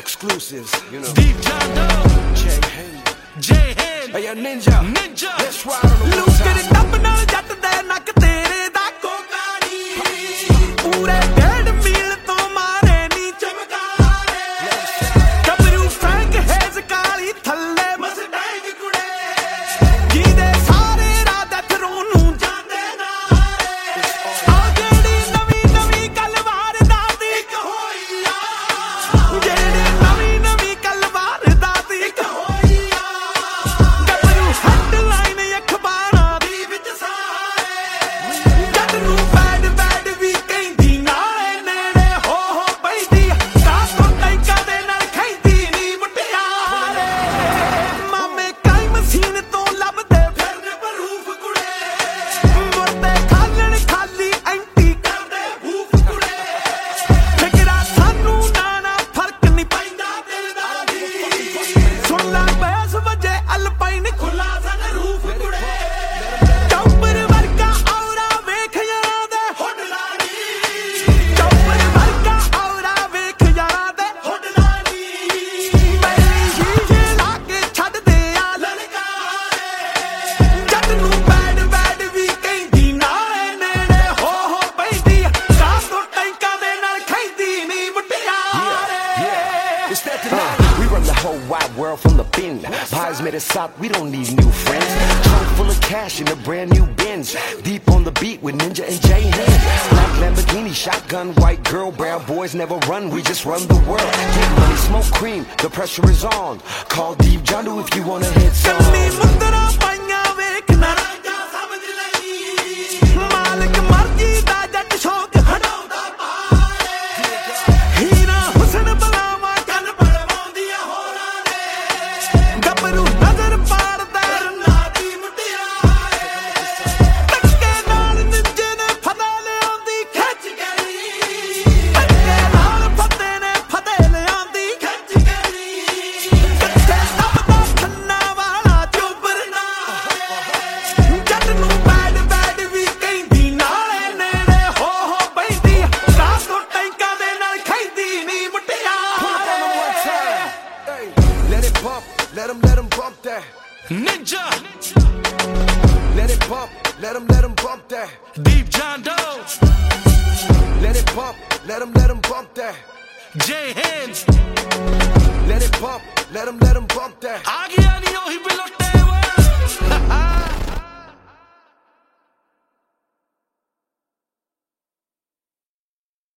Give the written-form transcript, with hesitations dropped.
exclusives, you know. Deep John Doe, Jay Hen, hey, Ninja, let's ride on the look at it up ਨਾਲ ਜੱਟ ਦੇ ਨੱਕ ਤੇਰੇ ਦਾ ਕੋਕਾਣੀ ਪੂਰੇ 1.5 ਮੀਲ ਤੋਂ ਮਾਰੇ ਨੀ ਚਮਕਾਰੇ ਗੱਭਰੂ ਫਰੈਂਕ ਹੇਜ਼ ਕਾਲੀ ਥੱਲੇ ਮਸਟੈਂਗ ਕੁੜੇ ਜਿਹਦੇ ਸਾਰੇ ਰਾਤ ਥਰੋਂ ਨੂੰ ਜਾਂਦੇ ਨਾਰੇ ਆ ਜਿਹੜੀ ਨਵੀਂ ਗੱਲ ਵਾਰਦਾਤ ਇੱਕ ਹੋਈ ਆ ਜਿਹੜੀ ਨਵੀਂ ਗੱਲ ਵਾਰਦਾਤ ਇੱਕ ਹੋਈ ਆ ਗੱਭਰੂ ਹੈਡਲਾਈਨ ਅਖਬਾਰਾਂ ਦੀ ਵਿੱਚ ਸਾਰੇ ਜੱਟ ਨੂੰ ਬੈਡ ਵੀ ਕਹਿੰਦੀ ਨਾਲੇ ਨੇੜੇ ਹੋ ਪੈਂਦੀ ਕਾਸੋਂ ਟੈਂਕਾਂ ਦੇ ਨਾਲ ਖੈਂਦੀ ਨੀ ਮੁਟਿਆਰੇ ਮਾਮੇ ਕਾਈ ਮਸ਼ੀਨ ਤੋਂ ਲੱਭਦੇ ਫਿਰਨ ਬਰੂਫ ਕੁੜੇ ਮੁਰਦੇ ਖਾਲਣ ਖਾਲੀ ਐਂਟੀ ਕਰਦੇ ਹੂਫ ਕੁੜੇ ਫਿਕਰਾ ਸਾਨੂੰ ਨਾ ਫਰਕ ਨਹੀਂ ਪੈਂਦਾ ਦਿਲ ਦਾ ਜੀ ਸੁਣ ਲੈ ਬੈਸ ਵਜੇ ਅਲਪਾਈਨ ਖੁੱਲਾ ਸਨ ਰੂਫ ਕੁੜੇ ਚੌਪਰ ਵਰਗਾ ਔਰਾ ਵੇਖ ਯਾਰਾਂ ਦੇ ਹੁੱਡਲਾ ਨੀ ਚੌਪਰ ਵਰਗਾ ਔਰਾ ਵੇਖ ਯਾਰਾਂ ਦੇ ਹੁੱਡਲਾ ਨੀ ਪਹਿਲੀ ਸ਼ੀਸ਼ੇ ਲਾ ਕੇ ਛੱਡਦੇ ਆ ਲਲਕਾਰੇ ਜੱਟ ਨੂੰ ਬੈਡ ਵੀ ਕਹਿੰਦੀ ਨਾਲੇ ਨੇੜੇ ਹੋ ਪੈਂਦੀ ਕਾਸੋਂ ਟੈਂਕਾਂ ਦੇ ਨਾਲ ਖੈਂਦੀ ਨੀ ਮੁਟਿਆਰੇ It's that tonight. We run the whole wide world from the bin. Pies made us south, we don't need new friends. Trunk full of cash in a brand new Benz. Deep on the beat with Ninja and Jay Hen. Black Lamborghini, shotgun, white girl, brown boys never run, we just run the world. Get money, smoke cream, the pressure is on. Call Deep John Doe if you want a hit song. ਕੰਨੀ ਮੁੰਦਰਾ ਪਾਈਆਂ ਵੇਖ ਨਾ ਰਾਜਾ ਸਮਝ ਲਈ ਮਾਲਕ ਮਰਜ਼ੀ ਦਾ ਜੱਟ ਸ਼ੌਕ ਹਟਾਉਂਦਾ ਪਾਰੇ ਹੀਰਾ ਹੁਸਨ ਬਲਾਵਾ ਕੰਨ ਪੜਵਾਉਂਦੀਆਂ ਹੋਰਾਂ ਨੇ ਗੱਭਰੂ ਨਜ਼ਰ ਪਾੜਦਾ ਰੰਨਾ ਦੀ ਮੁਟਿਆਰੇ ਧੱਕੇ ਨਾਲ ਨਿੰਜੇ ਨੇ ਫਦਾ ਲਿਆਉਂਦੀ ਖਿੱਚ ਗਈ ਧੱਕੇ ਨਾਲ ਫਤੇ ਨੇ ਫਦੇ ਲਿਆਉਂਦੀ ਖਿੱਚ ਗਈ ਕਿੱਥੇ ਲੱਭਦਾ ਖੰਨਾ ਵਾਲਾ ਚੋਬਰ ਨਾ ਜੱਟ ਨੂੰ ਬੈਡ ਵੀ ਕਹਿੰਦੀ ਨਾਲੇ ਨੇੜੇ ਹੋ ਪੈਂਦੀ ਕਾਸੋਂ ਟੈਂਕਾਂ ਦੇ ਨਾਲ ਖੈਂਦੀ ਨੀ ਮੁਟਿਆਰੇ Hey, let it bump, let 'em bump that. Ninja, Let it bump, let 'em bump that. Deep John Doe, Let it bump, let 'em bump that. Jay Hen, Let it bump, let 'em bump that. ਆ ਗਿਆ ਨੀ ਉਹੀ ਬਿਲੋਟੇ ਵੇ